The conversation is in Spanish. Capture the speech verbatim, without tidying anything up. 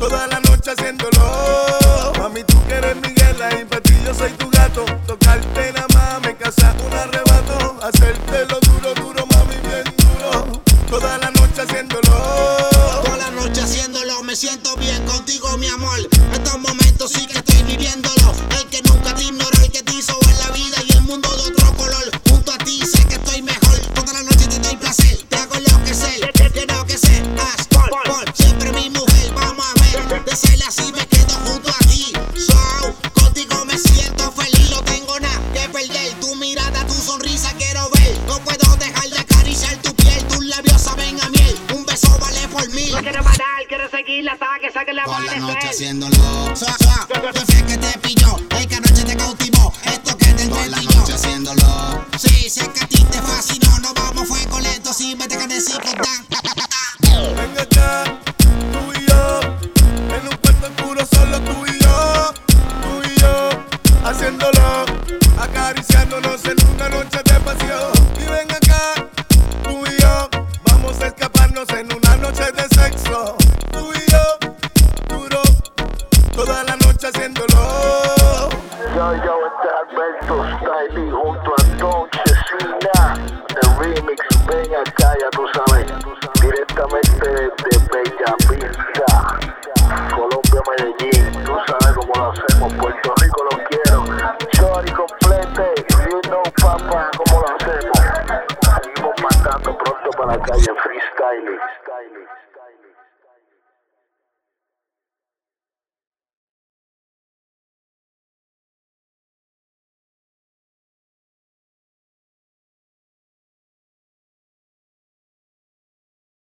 toda la noche haciéndolo. Mami, tú que eres Miguela y para ti yo soy tu gato. Tocarte nada más me causa un arrebato. Hacértelo duro, duro, mami, bien duro. Toda la noche haciéndolo. Toda la noche haciéndolo, me siento bien contigo, mi amor. Estos momentos sí que estoy viviéndolo. El que nunca te ignoró, el que te hizo ver la vida y el mundo de otro color. Junto a ti sé que estoy mejor. Toda la noche te doy placer, te hago enloquecer. Quiero que seas por, por siempre mi mujer. Vamos a ver, de ser así me quedo junto a ti. So, contigo me siento feliz. No tengo nada que perder. Tu mirada, tu sonrisa quiero ver. No puedo dejar de acariciar tu piel. Tus labios saben a miel. Un beso vale por mil. No quiero parar, quiero seguirla hasta que saque la Toda la amanecer. noche haciéndolo. So, so, yo sé que te pilló, el que anoche te cautivó. Esto que te entretiñó. Toda la noche haciéndolo. Sí, sé que a ti te fascinó. No vamos fuego lento, sí, vete que decir con dan. Ven acá, tú y yo, en un cuarto oscuro solo tú y yo, tú y yo, haciéndolo, acariciándonos en una noche de pasión. Y ven acá, tú y yo, vamos a escaparnos en una noche de sexo. Tú y yo, duro, toda la noche haciéndolo.